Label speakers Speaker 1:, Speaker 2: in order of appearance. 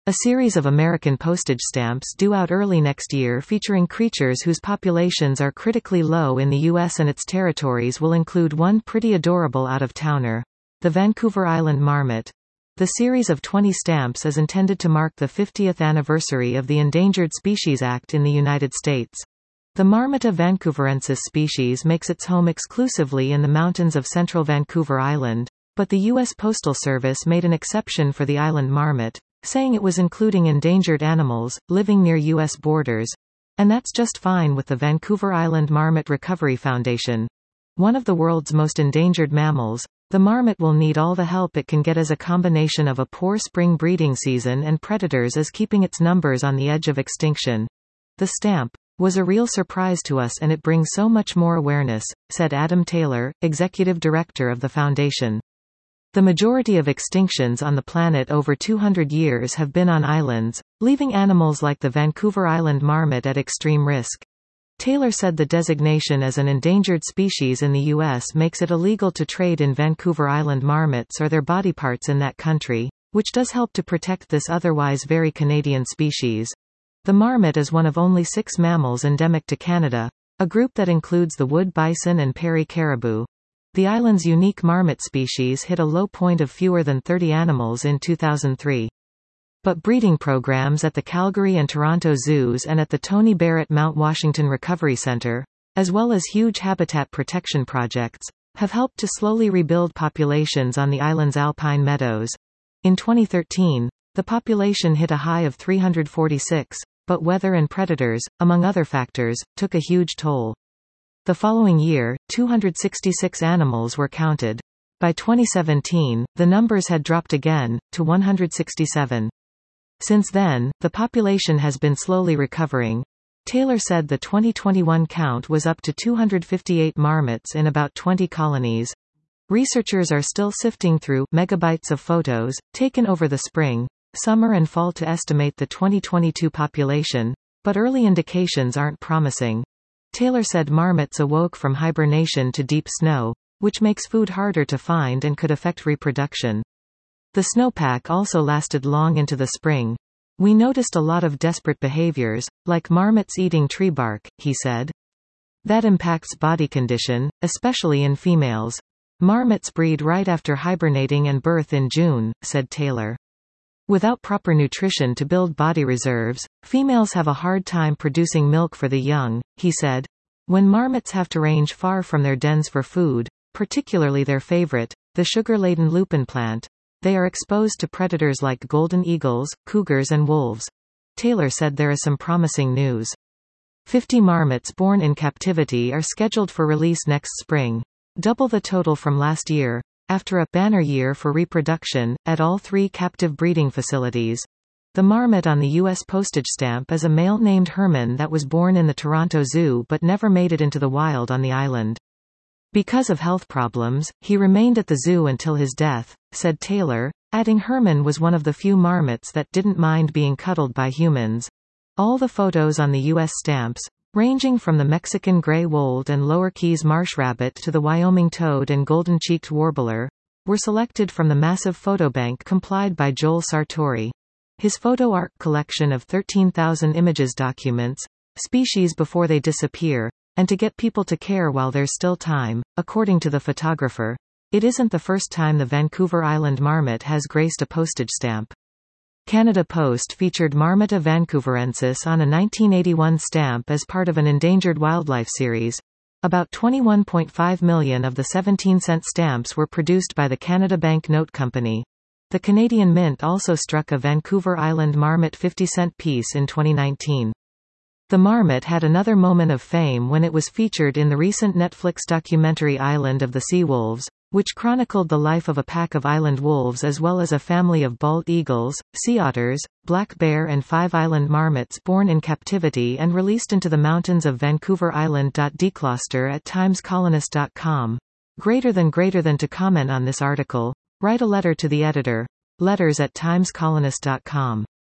Speaker 1: A series of American postage stamps due out early next year featuring creatures whose populations are critically low in the U.S. and its territories will include one pretty adorable out-of-towner. The Vancouver Island Marmot. The series of 20 stamps is intended to mark the 50th anniversary of the Endangered Species Act in the United States. The Marmota vancouverensis species makes its home exclusively in the mountains of central Vancouver Island, but the U.S. Postal Service made an exception for the island marmot, saying it was including endangered animals, living near U.S. borders. And that's just fine with the Vancouver Island Marmot Recovery Foundation. One of the world's most endangered mammals, the marmot will need all the help it can get as a combination of a poor spring breeding season and predators is keeping its numbers on the edge of extinction. The stamp was a real surprise to us and it brings so much more awareness, said Adam Taylor, executive director of the foundation. The majority of extinctions on the planet over 200 years have been on islands, leaving animals like the Vancouver Island marmot at extreme risk. Taylor said the designation as an endangered species in the U.S. makes it illegal to trade in Vancouver Island marmots or their body parts in that country, which does help to protect this otherwise very Canadian species. The marmot is one of only 6 mammals endemic to Canada, a group that includes the wood bison and prairie caribou. The island's unique marmot species hit a low point of fewer than 30 animals in 2003. But breeding programs at the Calgary and Toronto zoos and at the Tony Barrett Mount Washington Recovery Center, as well as huge habitat protection projects, have helped to slowly rebuild populations on the island's alpine meadows. In 2013, the population hit a high of 346, but weather and predators, among other factors, took a huge toll. The following year, 266 animals were counted. By 2017, the numbers had dropped again, to 167. Since then, the population has been slowly recovering. Taylor said the 2021 count was up to 258 marmots in about 20 colonies. Researchers are still sifting through megabytes of photos, taken over the spring, summer and fall to estimate the 2022 population, but early indications aren't promising. Taylor said marmots awoke from hibernation to deep snow, which makes food harder to find and could affect reproduction. The snowpack also lasted long into the spring. We noticed a lot of desperate behaviors, like marmots eating tree bark, he said. That impacts body condition, especially in females. Marmots breed right after hibernating and birth in June, said Taylor. Without proper nutrition to build body reserves, females have a hard time producing milk for the young, he said. When marmots have to range far from their dens for food, particularly their favorite, the sugar-laden lupin plant, they are exposed to predators like golden eagles, cougars and wolves. Taylor said there is some promising news. 50 marmots born in captivity are scheduled for release next spring, double the total from last year, after a banner year for reproduction, at all 3 captive breeding facilities. The marmot on the U.S. postage stamp is a male named Herman that was born in the Toronto Zoo but never made it into the wild on the island. Because of health problems, he remained at the zoo until his death, said Taylor, adding Herman was one of the few marmots that didn't mind being cuddled by humans. All the photos on the U.S. stamps, ranging from the Mexican gray-wooled and Lower Keys marsh rabbit to the Wyoming toad and golden-cheeked warbler, were selected from the massive photobank compiled by Joel Sartori. His photo arc collection of 13,000 images documents species before they disappear, and to get people to care while there's still time. According to the photographer, it isn't the first time the Vancouver Island marmot has graced a postage stamp. Canada Post featured Marmota vancouverensis on a 1981 stamp as part of an endangered wildlife series. About 21.5 million of the 17-cent stamps were produced by the Canada Bank Note Company. The Canadian Mint also struck a Vancouver Island marmot 50-cent piece in 2019. The marmot had another moment of fame when it was featured in the recent Netflix documentary Island of the Sea Wolves, which chronicled the life of a pack of island wolves as well as a family of bald eagles, sea otters, black bear and 5 island marmots born in captivity and released into the mountains of Vancouver Island. Decloster at timescolonist.com. Greater than to comment on this article, write a letter to the editor. Letters@timescolonist.com.